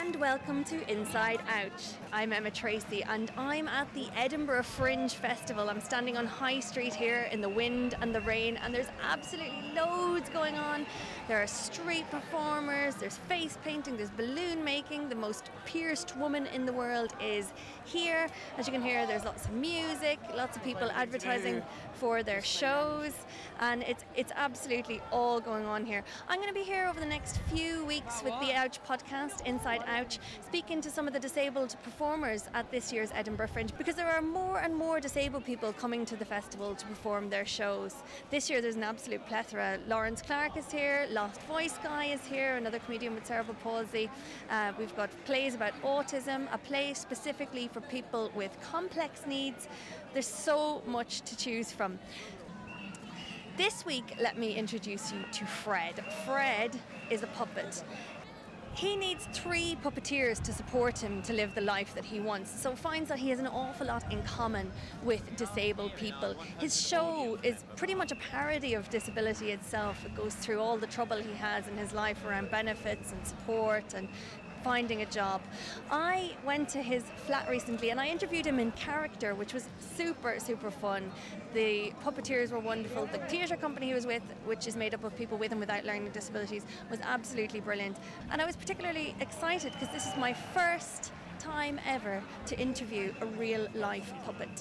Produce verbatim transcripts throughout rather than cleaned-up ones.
and welcome to Inside Out. I'm Emma Tracy and I'm at the Edinburgh Fringe Festival. I'm standing on High Street here in the wind and the rain, and there's absolutely loads going on. There are street performers, there's face painting, there's balloon making. The most pierced woman in the world is here. As you can hear, there's lots of music, lots of people advertising for their shows, and it's it's absolutely all going on here. I'm going to be here over the next few weeks with the Ouch podcast, Inside Ouch, speaking to some of the disabled performers at this year's Edinburgh Fringe, because there are more and more disabled people coming to the festival to perform their shows. This year there's an absolute plethora. Lawrence Clark is here, Lost Voice Guy is here, another comedian with cerebral palsy. Uh, we've got plays about autism, a play specifically for people with complex needs. There's so much to choose from. This week, let me introduce you to Fred. Fred is a puppet. He needs three puppeteers to support him to live the life that he wants, so finds that he has an awful lot in common with disabled people. His show is pretty much a parody of disability itself. It goes through all the trouble he has in his life around benefits and support and finding a job. I went to his flat recently and I interviewed him in character, which was super, super fun. The puppeteers were wonderful. The theatre company he was with, which is made up of people with and without learning disabilities, was absolutely brilliant. And I was particularly excited because this is my first time ever to interview a real life puppet.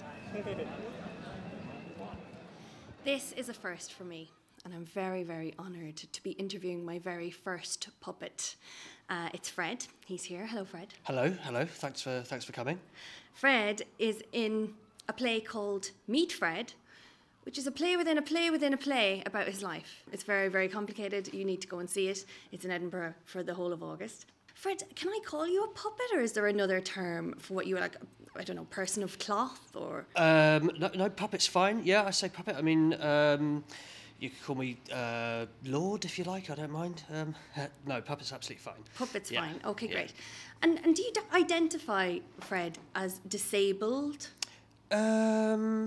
This is a first for me, and I'm very, very honoured to be interviewing my very first puppet. Uh, it's Fred. He's here. Hello, Fred. Hello, hello. Thanks for thanks for coming. Fred is in a play called Meet Fred, which is a play within a play within a play about his life. It's very, very complicated. You need to go and see it. It's in Edinburgh for the whole of August. Fred, can I call you a puppet, or is there another term for what you were like? I don't know, person of cloth, or? Um, no, no, puppet's fine. Yeah, I say puppet. I mean. Um, You could call me uh, Lord if you like, I don't mind. Um, no, puppet's absolutely fine. Puppet's yeah. fine, okay, yeah. great. And and do you d- identify Fred as disabled? Um,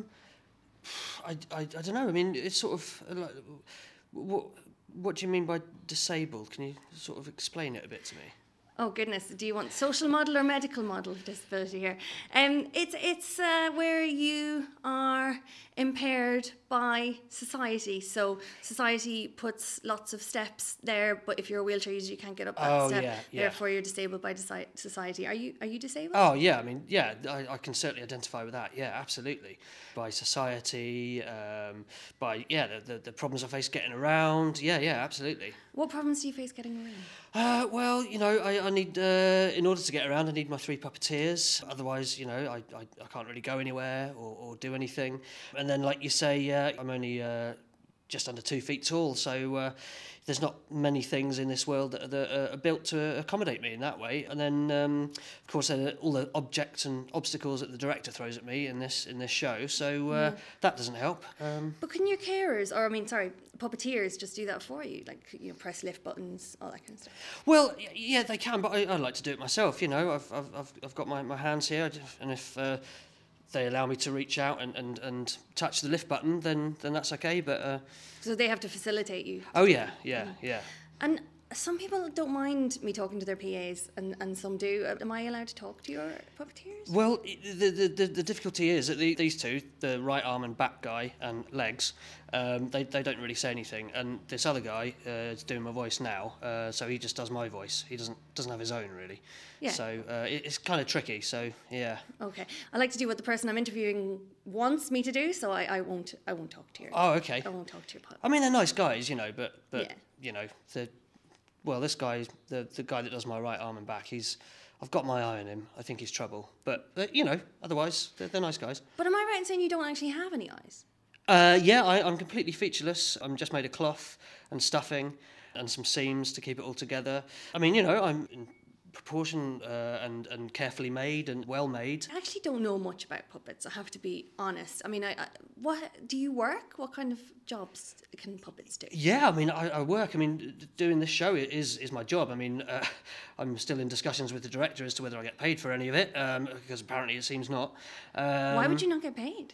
I, I, I don't know, I mean, it's sort of, like, what, what do you mean by disabled? Can you sort of explain it a bit to me? Oh goodness, do you want social model or medical model of disability here? Um, it's it's uh, where you are impaired by society. So society puts lots of steps there, but if you're a wheelchair user, you can't get up that oh, step. Yeah, yeah. Therefore, you're disabled by deci- society. Are you are you disabled? Oh yeah, I mean yeah, I, I can certainly identify with that. Yeah, absolutely. By society, um, by yeah, the, the the problems I face getting around. Yeah, yeah, absolutely. What problems do you face getting around? Uh, well, you know, I, I need, uh, in order to get around, I need my three puppeteers. Otherwise, you know, I, I, I can't really go anywhere or, or do anything. And then, like you say, uh, I'm only uh, just under two feet tall, so uh, there's not many things in this world that, that are built to accommodate me in that way. And then, um, of course, uh, all the objects and obstacles that the director throws at me in this in this show, so uh, yeah. that doesn't help. Um, but can your carers, or I mean, sorry, puppeteers just do that for you? Like, you know, press lift buttons, all that kind of stuff? Well, yeah, they can, but I, I like to do it myself, you know. I've I've I've, I've got my, my hands here, and if uh, they allow me to reach out and, and, and touch the lift button, then then that's okay. But uh, so they have to facilitate you. Oh yeah, yeah, yeah. And some people don't mind me talking to their P As, and, and some do. Am I allowed to talk to your puppeteers? Well, the the, the, the difficulty is that the, these two, the right arm and back guy and legs, um, they they don't really say anything, and this other guy uh, is doing my voice now, uh, so he just does my voice. He doesn't doesn't have his own really. Yeah. So uh, it, it's kind of tricky. So yeah. Okay, I like to do what the person I'm interviewing wants me to do, so I, I won't I won't talk to your. Oh, okay. I won't talk to your puppet. I mean, they're nice guys, you know, but but yeah. you know the. Well, this guy, the the guy that does my right arm and back, he's, I've got my eye on him. I think he's trouble. But, uh, you know, otherwise, they're, they're nice guys. But am I right in saying you don't actually have any eyes? Uh, yeah, I, I'm completely featureless. I'm just made of cloth and stuffing and some seams to keep it all together. I mean, you know, I'm in proportion uh, and, and carefully made and well made. I actually don't know much about puppets, I have to be honest. I mean, I, I, what do you work? What kind of jobs can puppets do? Yeah, I mean, I, I work. I mean, doing this show is is my job. I mean, uh, I'm still in discussions with the director as to whether I get paid for any of it, um, because apparently it seems not. Um, Why would you not get paid?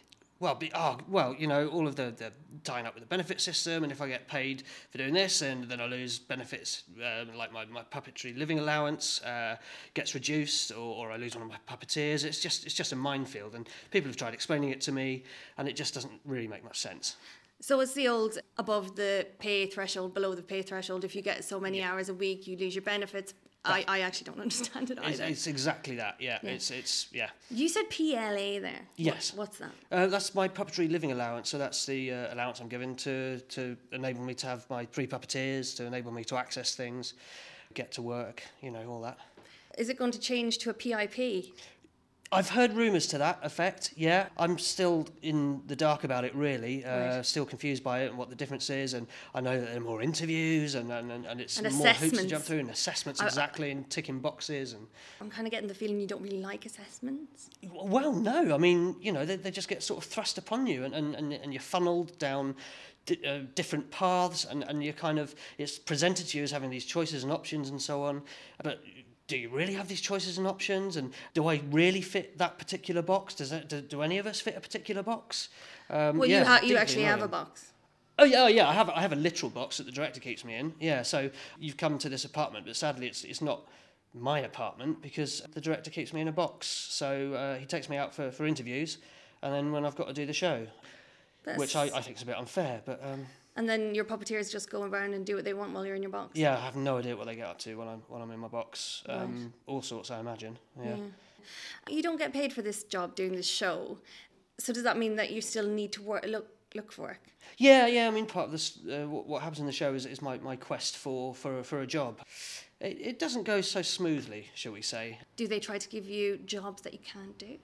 well, be, oh, well, you know, all of the, the tying up with the benefit system, and if I get paid for doing this, and then I lose benefits, um, like my, my puppetry living allowance uh, gets reduced, or, or I lose one of my puppeteers. It's just it's just a minefield, and people have tried explaining it to me, and it just doesn't really make much sense. So it's the old above the pay threshold, below the pay threshold. If you get so many yeah. hours a week, you lose your benefits. I, I actually don't understand it either. It's, it's exactly that, yeah. yeah. It's, it's, yeah. You said P L A there. Yes. What, what's that? Uh, that's my puppetry living allowance. So that's the uh, allowance I'm given to, to enable me to have my three puppeteers, to enable me to access things, get to work, you know, all that. Is it going to change to a P I P? I've heard rumours to that effect, yeah. I'm still in the dark about it, really. Uh, right. Still confused by it and what the difference is. And I know that there are more interviews and, and, and it's and more hoops to jump through and assessments, I, exactly, and ticking boxes. And I'm kind of getting the feeling you don't really like assessments. Well, no. I mean, you know, they, they just get sort of thrust upon you and, and, and, and you're funneled down d- uh, different paths and, and you're kind of, it's presented to you as having these choices and options and so on. But do you really have these choices and options? And do I really fit that particular box? Does that, do, do any of us fit a particular box? Um, well, yeah, you, ha- you actually annoying. have a box. Oh yeah, oh, yeah. I have I have a literal box that the director keeps me in. Yeah, so you've come to this apartment, but sadly it's it's not my apartment because the director keeps me in a box. So uh, he takes me out for, for interviews, and then when I've got to do the show, That's... which I, I think is a bit unfair, but. Um, And then your puppeteers just go around and do what they want while you're in your box? Yeah, I have no idea what they get up to when I'm when I'm in my box. Um, right. All sorts, I imagine. Yeah. yeah. You don't get paid for this job doing this show, so does that mean that you still need to work, look look for work? Yeah, yeah. I mean, part of this, uh, what, what happens in the show is, is my, my quest for for for a job. It, it doesn't go so smoothly, shall we say? Do they try to give you jobs that you can't do?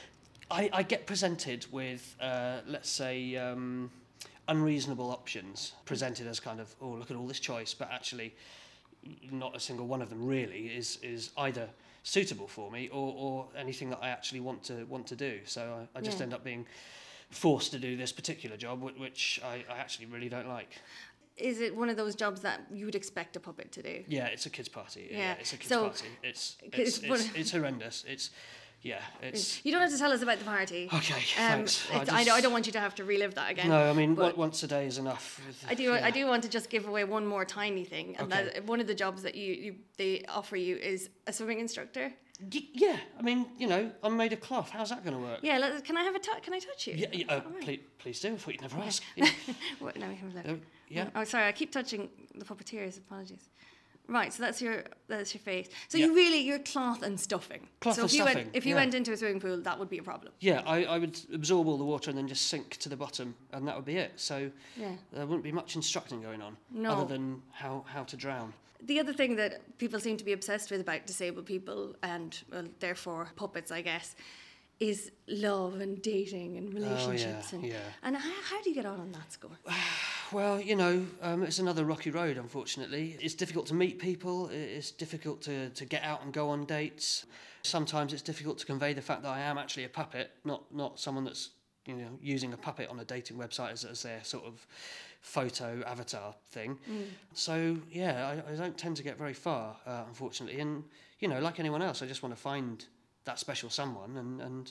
I, I get presented with, uh, let's say. Um, unreasonable options presented as kind of, oh, look at all this choice, but actually not a single one of them really is is either suitable for me or, or anything that I actually want to want to do. So I, I just yeah. end up being forced to do this particular job, which I, I actually really don't like. Is it one of those jobs that you would expect a puppet to do? Yeah, it's a kids' party. Yeah, yeah it's a kids' so, party. It's it's, it's, it's, it's horrendous. It's Yeah, it's... You don't have to tell us about the party. Okay, um, thanks. I, just... I, don't, I don't want you to have to relive that again. No, I mean, once a day is enough. I do yeah. I do want to just give away one more tiny thing. And okay. that one of the jobs that you, you they offer you is a swimming instructor. Y- yeah, I mean, you know, I'm made of cloth. How's that going to work? Yeah, let, can I have a t- can I touch you? Yeah, yeah uh, right. please, please do. I thought you'd never ask. Yeah. What, now we have a look. Uh, yeah. Oh, sorry, I keep touching the puppeteers. Apologies. Right, so that's your that's your face. So yeah. you really you're cloth and stuffing. Cloth so and if you stuffing. Went, if you yeah. went into a swimming pool, that would be a problem. Yeah, I, I would absorb all the water and then just sink to the bottom, and that would be it. So yeah. there wouldn't be much instructing going on, no. other than how, how to drown. The other thing that people seem to be obsessed with about disabled people, and well, therefore puppets, I guess, is love and dating and relationships. Oh, yeah, and yeah. and how, how do you get on on that score? Well, you know, um, it's another rocky road, unfortunately. It's difficult to meet people. It's difficult to, to get out and go on dates. Sometimes it's difficult to convey the fact that I am actually a puppet, not not someone that's, you know, using a puppet on a dating website as, as their sort of photo avatar thing. Mm. So, yeah, I, I don't tend to get very far, uh, unfortunately. And, you know, like anyone else, I just want to find that special someone and, and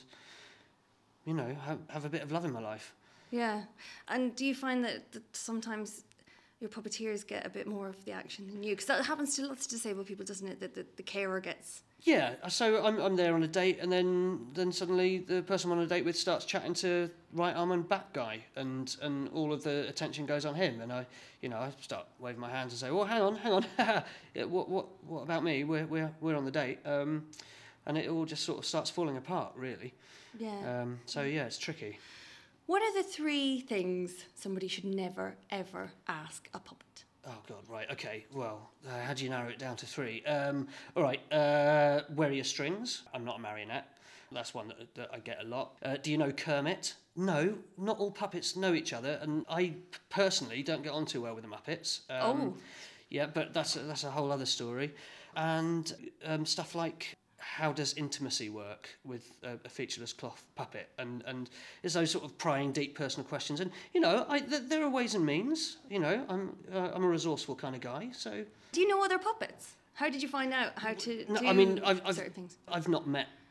you know, have, have a bit of love in my life. Yeah. And do you find that, that sometimes your puppeteers get a bit more of the action than you? Because that happens to lots of disabled people, doesn't it? That the, the carer gets... Yeah, so I'm I'm there on a date, and then then suddenly the person I'm on a date with starts chatting to right arm and back guy, and, and all of the attention goes on him, and I, you know, I start waving my hands and say, well, hang on, hang on, yeah, what what what about me? We're we're we're on the date, um, and it all just sort of starts falling apart, really. Yeah. Um. So yeah, it's tricky. What are the three things somebody should never ever ask a puppet? Oh, God, right, okay, well, uh, how do you narrow it down to three? Um, all right, uh, where are your strings? I'm not a marionette. That's one that, that I get a lot. Uh, do you know Kermit? No, not all puppets know each other, and I personally don't get on too well with the Muppets. Um, oh. Yeah, but that's a, that's a whole other story. And um, stuff like... how does intimacy work with a, a featureless cloth puppet? And and it's those sort of prying, deep, personal questions. And you know, I, th- there are ways and means. You know, I'm uh, I'm a resourceful kind of guy. So, do you know other puppets? How did you find out how to no, do I mean, I've, certain I've, things? I've not met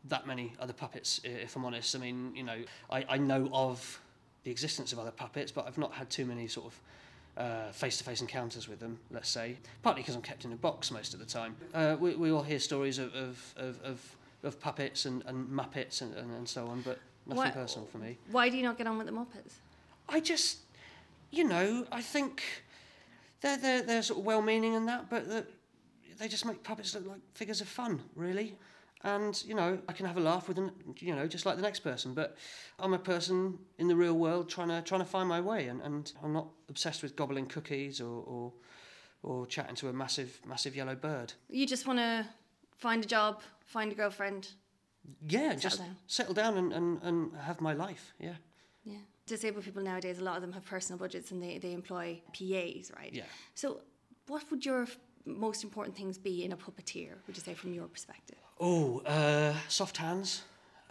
that many other puppets, i- if I'm honest. I mean, you know, I, I know of the existence of other puppets, but I've not had too many sort of uh, face-to-face encounters with them, let's say, partly because I'm kept in a box most of the time. Uh, we, we all hear stories of, of, of, of, of puppets and, and Muppets and, and, and so on, but nothing Why- personal for me. Why do you not get on with the Muppets? I just, you know, I think they're, they're, they're sort of well-meaning and that, but the, they just make puppets look like figures of fun, really. And, you know, I can have a laugh with them, you know, just like the next person. But I'm a person in the real world trying to trying to find my way. And, and I'm not obsessed with gobbling cookies or, or or chatting to a massive, massive yellow bird. You just want to find a job, find a girlfriend. Yeah, Settle just down. settle down and, and, and have my life, yeah. Yeah. Disabled people nowadays, a lot of them have personal budgets and they, they employ P As, right? Yeah. So what would your f- most important things be in a puppeteer, would you say, from your perspective? Oh, uh, soft hands,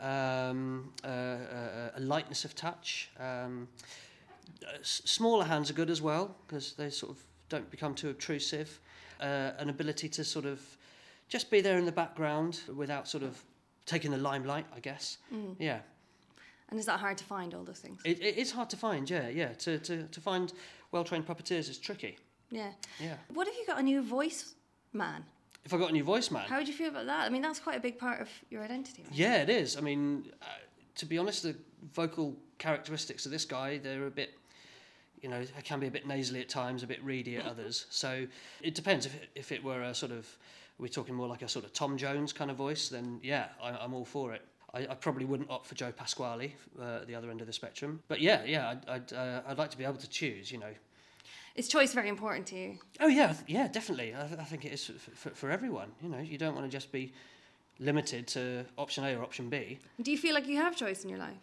um, uh, uh, a lightness of touch. Um, uh, s- smaller hands are good as well because they sort of don't become too obtrusive. Uh, an ability to sort of just be there in the background without sort of taking the limelight, I guess. Mm. Yeah. And is that hard to find, all those things? It, it is hard to find, yeah, yeah. To, to, to find well-trained puppeteers is tricky. Yeah. Yeah. What if you got a new voice man? If I got a new voice man, How would you feel about that? I mean, that's quite a big part of your identity, right? yeah, it is. I mean, uh, to be honest, the vocal characteristics of this guy, they're a bit, you know, it can be a bit nasally at times, a bit reedy at others. So it depends. If it, if it were a sort of, we're talking more like a sort of Tom Jones kind of voice, then yeah, I, I'm all for it. I, I probably wouldn't opt for Joe Pasquale uh, at the other end of the spectrum. But yeah, yeah, I'd, I'd, uh, I'd like to be able to choose, you know. Is choice very important to you? Oh yeah, yeah, definitely. I, I think it is for, for, for everyone. You know, you don't want to just be limited to option A or option B. Do you feel like you have choice in your life?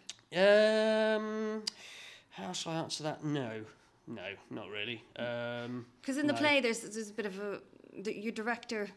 Um, how shall I answer that? No, no, not really. Um, Because in the no. play, there's there's a bit of a the, your director.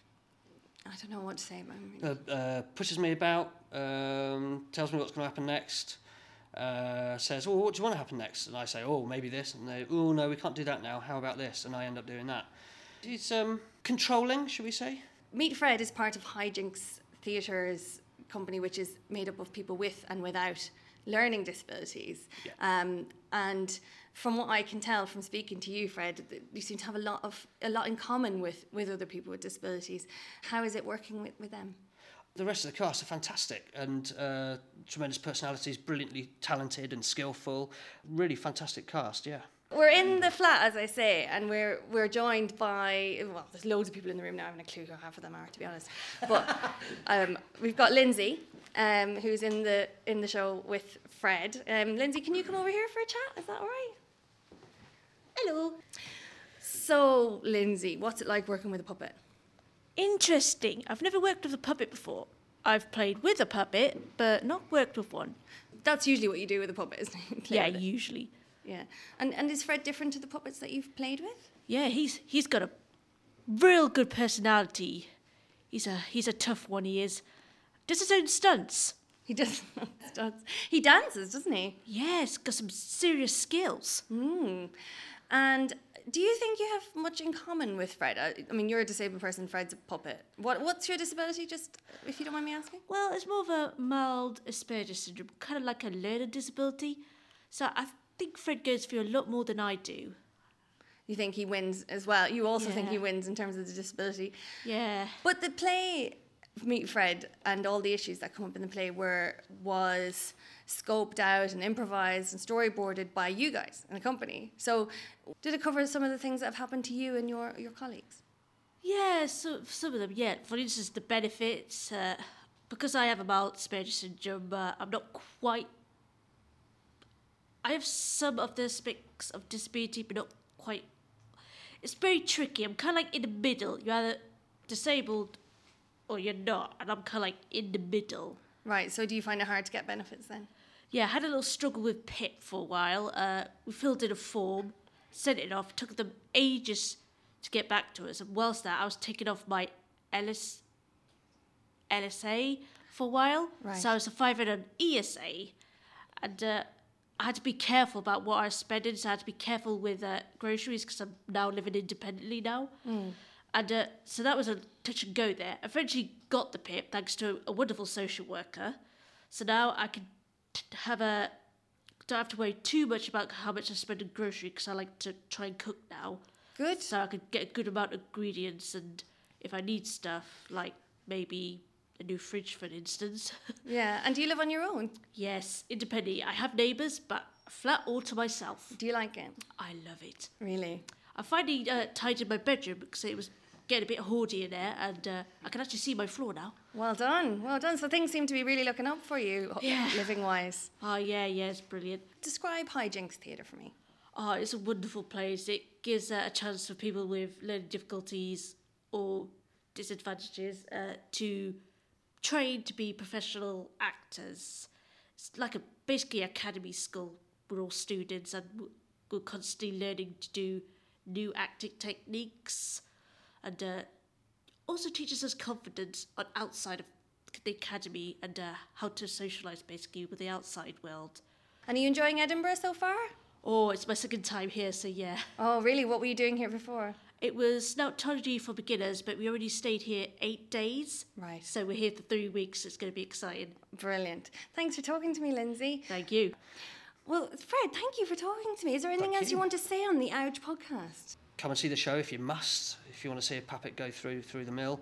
I don't know what to say. I mean, uh, uh, pushes me about, um, tells me what's going to happen next. Uh, says, "Oh, what do you want to happen next?" And I say, "Oh, maybe this." And they, "Oh, no, we can't do that now. How about this?" And I end up doing that. He's um, controlling, should we say? Meet Fred is part of Hijinks Theatre's company, which is made up of people with and without learning disabilities. Yeah. Um, and from what I can tell from speaking to you, Fred, th- you seem to have a lot of a lot in common with, with other people with disabilities. How is it working with, with them? The rest of the cast are fantastic and uh, tremendous personalities, brilliantly talented and skillful. Really fantastic cast, yeah. We're in the flat, as I say, and we're we're joined by, well, there's loads of people in the room now. I haven't a clue who half of them are, to be honest. But um, we've got Lindsay, um, who's in the in the show with Fred. Um, Lindsay, can you come over here for a chat? Is that all right? Hello. So, Lindsay, what's it like working with a puppet? Interesting. I've never worked with a puppet before. I've played with a puppet, but not worked with one. That's usually what you do with a puppet, isn't it? Play Yeah, with it. usually. Yeah. And and is Fred different to the puppets that you've played with? Yeah, he's he's got a real good personality. He's a he's a tough one. He is. Does his own stunts. He does. He dances, doesn't he? Yeah, he's got some serious skills. Mm. And do you think you have much in common with Fred? I, I mean, you're a disabled person, Fred's a puppet. What What's your disability, just if you don't mind me asking? Well, it's more of a mild Asperger's syndrome, kind of like a learning disability. So I think Fred goes through a lot more than I do. You think he wins as well? You also think Yeah. he wins in terms of the disability. Yeah. But the play, Meet Fred, and all the issues that come up in the play were was scoped out and improvised and storyboarded by you guys in a company. So did it cover some of the things that have happened to you and your, your colleagues? Yeah, so some of them, yeah. For instance, the benefits. Uh, because I have a mild Asperger's syndrome, uh, I'm not quite. I have some of the aspects of disability, but not quite. It's very tricky. I'm kind of like in the middle. You're either disabled or you're not, and I'm kind of like in the middle. Right, so do you find it hard to get benefits then? Yeah, I had a little struggle with P I P for a while. Uh, we filled in a form, sent it off. Took them ages to get back to us. And whilst that, I was taking off my L S, L S A for a while. Right. So I was surviving on E S A. And uh, I had to be careful about what I was spending. So I had to be careful with uh, groceries because I'm now living independently now. Mm. And uh, so that was a touch and go there. Eventually got the P I P thanks to a wonderful social worker. So now I can t- have a don't have to worry too much about how much I spend on grocery because I like to try and cook now. Good. So I could get a good amount of ingredients, and if I need stuff, like maybe a new fridge, for instance. Yeah. And do you live on your own? Yes, independently. I have neighbours, but a flat all to myself. Do you like it? I love it. Really? I finally uh, tidied my bedroom because it was getting a bit hoardy in there, and uh, I can actually see my floor now. Well done. Well done. So things seem to be really looking up for you, Yeah. living wise. Oh, yeah, yeah, it's brilliant. Describe Hijinks Theatre for me. Oh, it's a wonderful place. It gives uh, a chance for people with learning difficulties or disadvantages uh, to train to be professional actors. It's like a basically academy school. We're all students and we're constantly learning to do new acting techniques, and uh, also teaches us confidence on outside of the academy and uh, how to socialise basically with the outside world. And are you enjoying Edinburgh so far? Oh, it's my second time here, so yeah. Oh, really? What were you doing here before? It was Snoutology for beginners, but we already stayed here eight days. Right. So we're here for three weeks. It's going to be exciting. Brilliant. Thanks for talking to me, Lindsay. Thank you. Well, Fred, thank you for talking to me. Is there anything Thank else you. you. want to say on the Ouch podcast? Come and see the show if you must, if you want to see a puppet go through through the mill.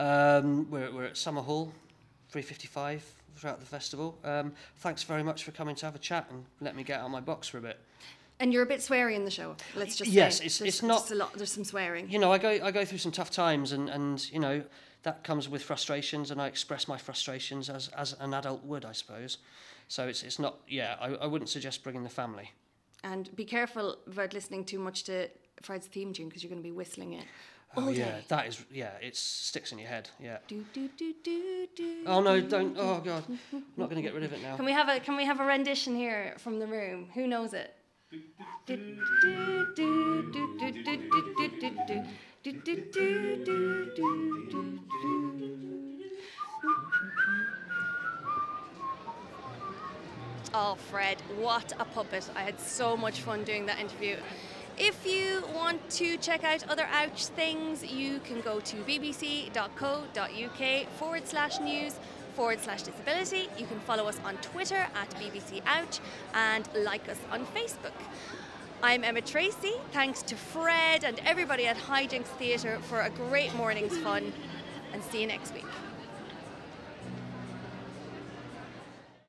Um, we're, we're at Summer Hall, three fifty-five throughout the festival. Um, thanks very much for coming to have a chat and let me get out of my box for a bit. And you're a bit sweary in the show, let's just Yes, say. it's- There's it's not- just a lot, there's some swearing. You know, I go I go through some tough times, and, and you know that comes with frustrations, and I express my frustrations as, as an adult would, I suppose. So it's it's not yeah. I, I wouldn't suggest bringing the family. And be careful about listening too much to Fred's theme tune because you're going to be whistling it Oh all yeah, day. that is yeah. It sticks in your head. Yeah. Do, do, do, do, do, Oh no, do, don't. do. Oh god, I'm not going to get rid of it now. Can we have a Can we have a rendition here from the room? Who knows it? Do, do, do, do, do, do, do, do, do, do, do. Do, do, do, do, do, do, do. Oh, Fred, what a puppet. I had so much fun doing that interview. If you want to check out other Ouch things, you can go to bbc.co.uk forward slash news forward slash disability. You can follow us on Twitter at B B C Ouch and like us on Facebook. I'm Emma Tracy. Thanks to Fred and everybody at Hijinks Theatre for a great morning's fun, and see you next week.